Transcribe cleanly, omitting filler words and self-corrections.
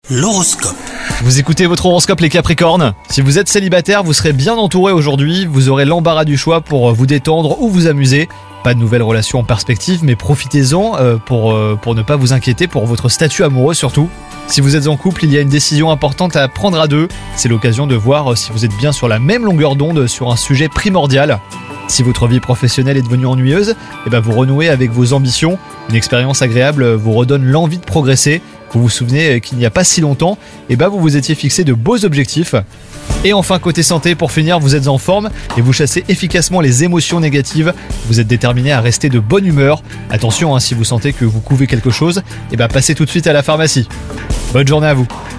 L'horoscope. Vous écoutez votre horoscope les Capricornes. Si vous êtes célibataire, vous serez bien entouré aujourd'hui. Vous aurez l'embarras du choix pour vous détendre ou vous amuser. Pas de nouvelles relations en perspective, mais profitez-en pour ne pas vous inquiéter pour votre statut amoureux surtout. Si vous êtes en couple, il y a une décision importante à prendre à deux. C'est l'occasion de voir si vous êtes bien sur la même longueur d'onde sur un sujet primordial. Si votre vie professionnelle est devenue ennuyeuse, vous renouez avec vos ambitions. Une expérience agréable vous redonne l'envie de progresser. Vous vous souvenez qu'il n'y a pas si longtemps, vous vous étiez fixé de beaux objectifs. Et enfin, côté santé, pour finir, vous êtes en forme et vous chassez efficacement les émotions négatives. Vous êtes déterminé à rester de bonne humeur. Attention, si vous sentez que vous couvez quelque chose, passez tout de suite à la pharmacie. Bonne journée à vous.